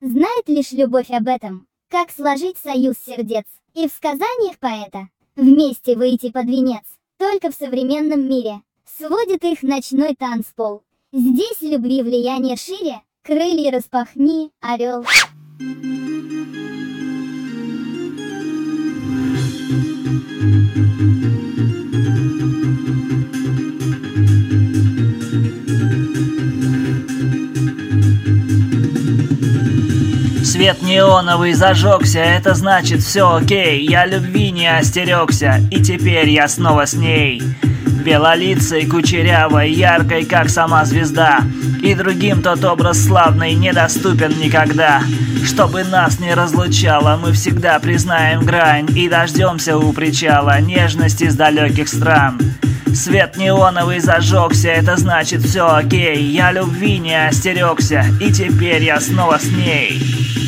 Знает лишь любовь об этом, как сложить союз сердец. И в сказаниях поэта вместе выйти под венец. Только в современном мире сводит их ночной танцпол. Здесь любви влияние шире, крылья распахни, орел. Свет неоновый зажегся, это значит все окей. Я любви не остерегся, и теперь я снова с ней. Белолицей, кучерявой, яркой, как сама звезда. И другим тот образ славный недоступен никогда. Чтобы нас не разлучало, мы всегда признаем грань и дождемся у причала нежности с далеких стран. Свет неоновый зажегся, это значит все окей. Я любви не остерегся, и теперь я снова с ней.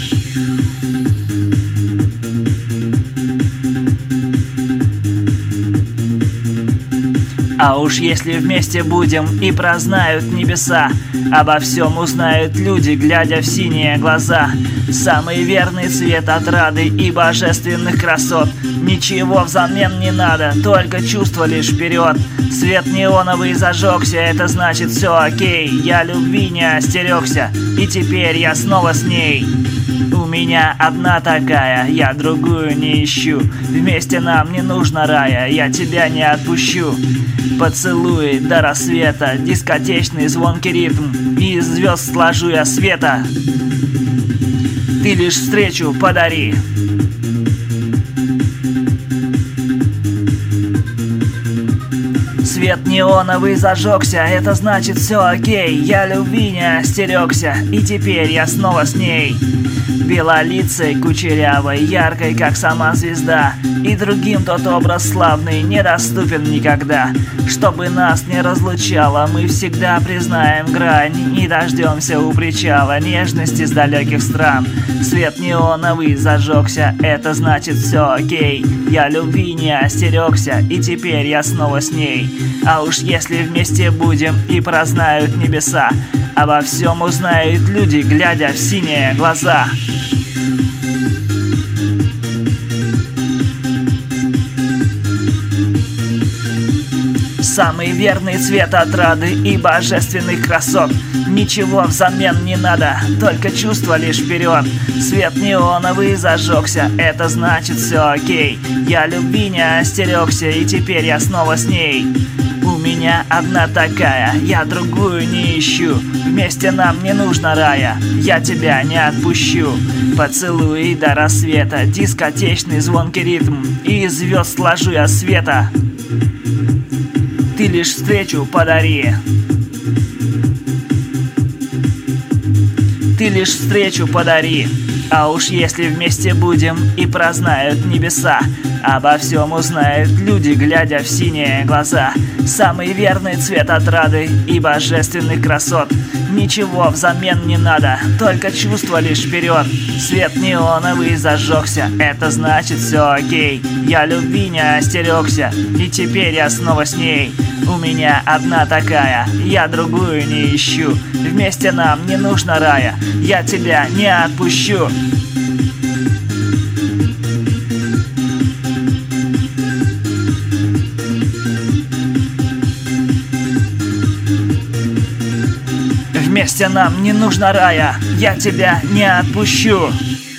А уж если вместе будем и прознают небеса, обо всем узнают люди, глядя в синие глаза. Самый верный цвет отрады и божественных красот. Ничего взамен не надо, только чувство лишь вперед. Свет неоновый зажегся, это значит все окей. Я любви не остерегся, и теперь я снова с ней. У меня одна такая, я другую не ищу. Вместе нам не нужно рая, я тебя не отпущу. Поцелуй до рассвета, дискотечный звонкий ритм. И из звезд сложу я света. Ты лишь встречу подари. Свет неоновый зажегся, это значит все окей. Я любви не остерегся, и теперь я снова с ней. Белолицей, кучерявой, яркой, как сама звезда. И другим тот образ славный недоступен никогда. Чтобы нас не разлучало, мы всегда признаем грань и дождемся у причала нежности с далеких стран. Свет неоновый зажегся, это значит все окей. Я любви не остерегся, и теперь я снова с ней. А уж если вместе будем и прознают небеса, обо всем узнают люди, глядя в синие глаза. Самый верный цвет отрады и божественных красот. Ничего взамен не надо, только чувство лишь вперед. Свет неоновый зажегся, это значит все окей. Я любви не остерегся, и теперь я снова с ней. У меня одна такая, я другую не ищу. Вместе нам не нужно рая, я тебя не отпущу. Поцелуй до рассвета, дискотечный звонкий ритм. И из звезд сложу я света. Ты лишь встречу подари. Ты лишь встречу подари. А уж если вместе будем и прознают небеса, обо всем узнают люди, глядя в синие глаза. Самый верный цвет отрады и божественных красот. Ничего взамен не надо, только чувство лишь вперед. Свет неоновый зажегся, это значит все окей. Я любви не остерегся, и теперь я снова с ней. У меня одна такая, я другую не ищу. Вместе нам не нужно рая, я тебя не отпущу. Вместе нам не нужно рая, я тебя не отпущу.